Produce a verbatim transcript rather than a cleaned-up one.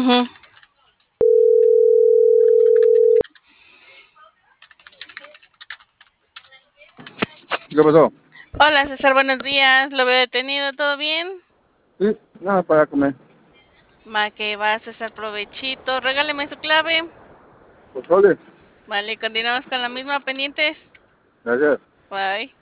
Ujú. ¿Qué pasó? Hola César, buenos días. Lo veo detenido, ¿todo bien? Sí, nada para comer. Va que va César, provechito. Regáleme su clave. Pozole, Vale, continuamos con la misma pendientes. gracias. Bye.